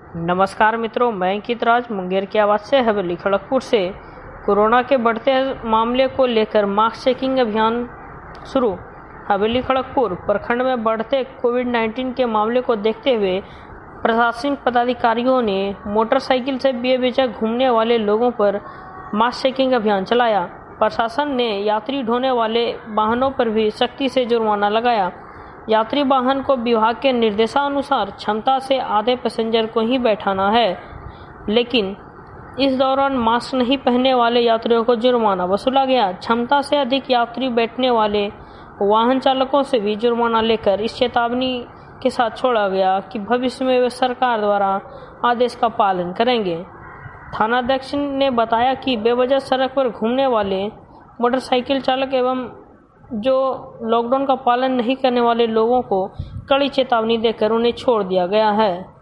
नमस्कार मित्रों, मैं अंकित राज मुंगेर की आवाज़ से हवेली खड़गपुर से। कोरोना के बढ़ते मामले को लेकर मास्क चेकिंग अभियान शुरू। हवेली खड़गपुर प्रखंड में बढ़ते कोविड-19 के मामले को देखते हुए प्रशासनिक पदाधिकारियों ने मोटरसाइकिल से बेवजह घूमने वाले लोगों पर मास्क चेकिंग अभियान चलाया। प्रशासन ने यात्री ढोने वाले वाहनों पर भी सख्ती से जुर्माना लगाया। यात्री वाहन को विभाग के निर्देशानुसार क्षमता से आधे पैसेंजर को ही बैठाना है, लेकिन इस दौरान मास्क नहीं पहनने वाले यात्रियों को जुर्माना वसूला गया। क्षमता से अधिक यात्री बैठने वाले वाहन चालकों से भी जुर्माना लेकर इस चेतावनी के साथ छोड़ा गया कि भविष्य में वे सरकार द्वारा आदेश का पालन करेंगे। थानाध्यक्ष ने बताया कि बेवजह सड़क पर घूमने वाले मोटरसाइकिल चालक एवं जो लॉकडाउन का पालन नहीं करने वाले लोगों को कड़ी चेतावनी देकर उन्हें छोड़ दिया गया है।